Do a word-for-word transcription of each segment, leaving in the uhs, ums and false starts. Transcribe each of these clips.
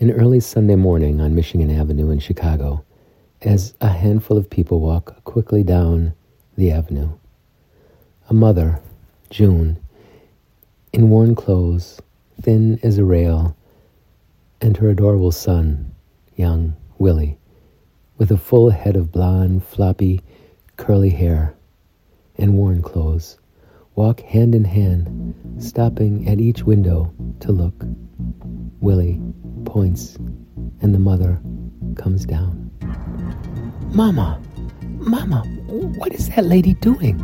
An early Sunday morning on Michigan Avenue in Chicago, as a handful of people walk quickly down the avenue. A mother, June, in worn clothes, thin as a rail, and her adorable son, young Willie, with a full head of blonde, floppy, curly hair and worn clothes, walk hand in hand, stopping at each window to look. Willie points, and the mother comes down. Mama, Mama, what is that lady doing?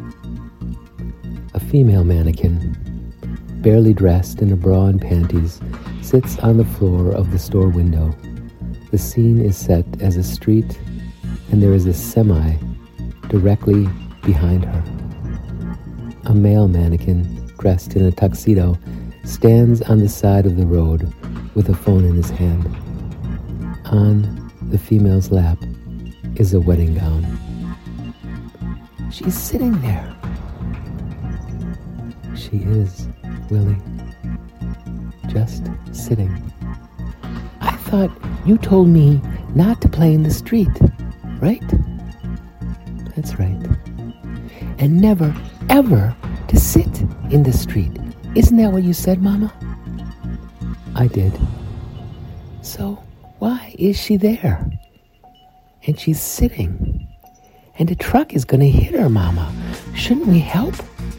A female mannequin, barely dressed in a bra and panties, sits on the floor of the store window. The scene is set as a street, and there is a semi directly behind her. A male mannequin, dressed in a tuxedo, stands on the side of the road with a phone in his hand. On the female's lap is a wedding gown. She's sitting there. She is, Willie. Just sitting. I thought you told me not to play in the street, right? That's right. And never, ever to sit in the street. Isn't that what you said, Mama? I did. So why is she there? And she's sitting. And a truck is going to hit her, Mama. Shouldn't we help?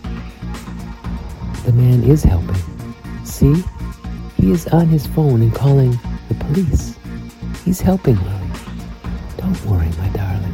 The man is helping. See? He is on his phone and calling the police. He's helping, Willie. Don't worry, my darling.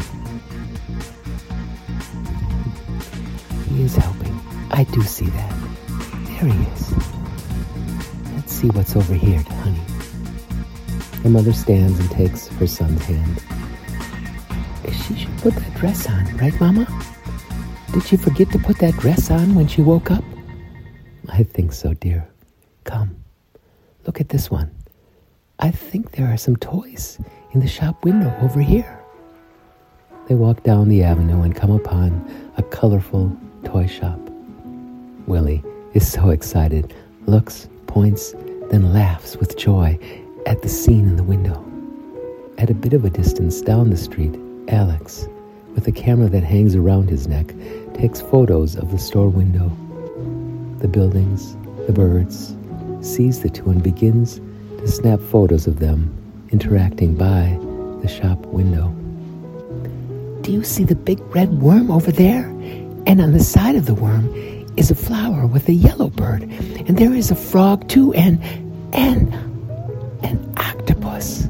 He is helping. I do see that. There he is. Let's see what's over here, honey. The mother stands and takes her son's hand. She should put that dress on, right, Mama? Did she forget to put that dress on when she woke up? I think so, dear. Come, look at this one. I think there are some toys in the shop window over here. They walk down the avenue and come upon a colorful toy shop. Willie is so excited, looks, points, then laughs with joy at the scene in the window. At a bit of a distance down the street, Alex, with a camera that hangs around his neck, takes photos of the store window. The buildings, the birds, sees the two and begins to snap photos of them interacting by the shop window. Do you see the big red worm over there? And on the side of the worm is a flower with a yellow bird. And there is a frog too, and, and, an octopus.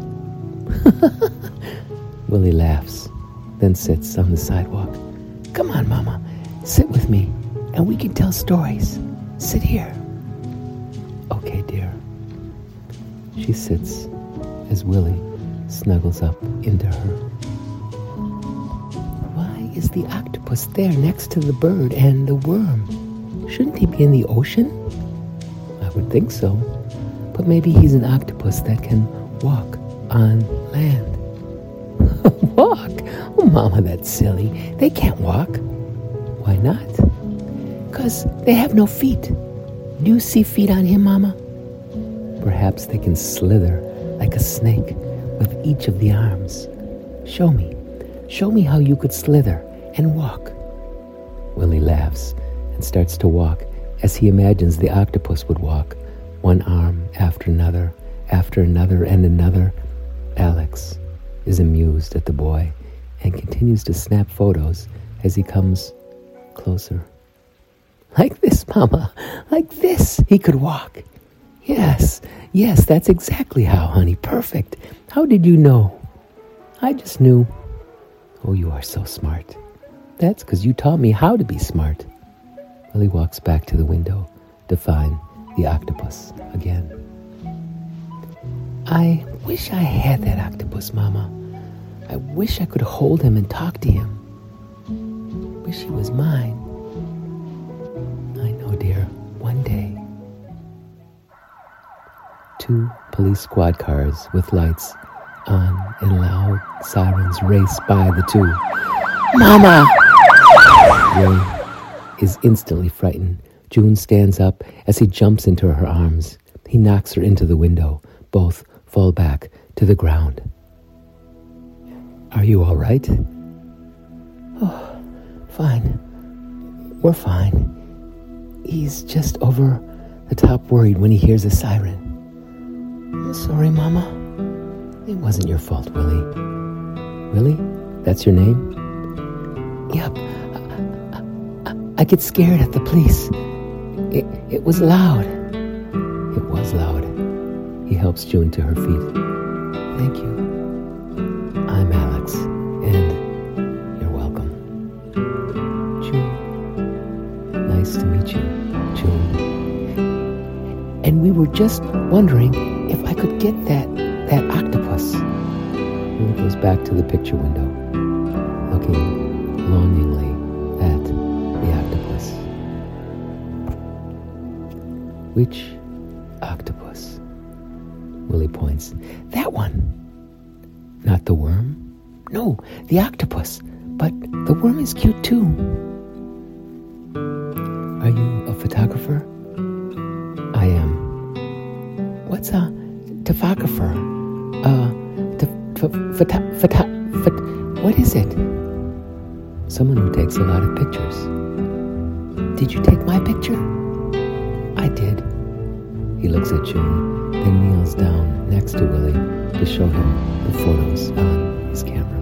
Willie laughs, then sits on the sidewalk. Come on, Mama, sit with me, and we can tell stories. Sit here. Okay, dear. She sits as Willie snuggles up into her. Why is the octopus there next to the bird and the worm? Shouldn't he be in the ocean? I would think so. But maybe he's an octopus that can walk on land. Walk? Oh, Mama, that's silly. They can't walk. Why not? Because they have no feet. Do you see feet on him, Mama? Perhaps they can slither like a snake with each of the arms. Show me. Show me how you could slither and walk. Willie laughs and starts to walk as he imagines the octopus would walk, one arm after another, after another and another. Alex is amused at the boy and continues to snap photos as he comes closer. Like this, Mama, like this he could walk. Yes, yes, that's exactly how, honey, perfect. How did you know? I just knew. Oh, you are so smart. That's because you taught me how to be smart. Willie walks back to the window to find the octopus again. I wish I had that octopus, Mama. I wish I could hold him and talk to him. Wish he was mine. I know, dear, one day. Two police squad cars with lights on and loud sirens race by the two. Mama! Willie is instantly frightened. June stands up as he jumps into her arms. He knocks her into the window. Both fall back to the ground. Are you all right? Oh, fine. We're fine. He's just over the top worried when he hears a siren. I'm sorry, Mama. It wasn't your fault, Willie. Willie? That's your name? Yep. I, I, I get scared at the police. It, it was loud. It was loud. He helps June to her feet. Thank you. I'm Alex, and you're welcome. June. Nice to meet you, June. And we were just wondering if I could get that, that octopus. And he goes back to the picture window, looking longingly at the octopus. Which octopus? Willie points. That one. Not the worm? No, the octopus. But the worm is cute too. Are you a photographer? I am. What's a photographer? Uh, photo, photo, photo, what is it? Someone who takes a lot of pictures. Did you take my picture? I did. He looks at June, then kneels down next to Willie to show him the photos on his camera.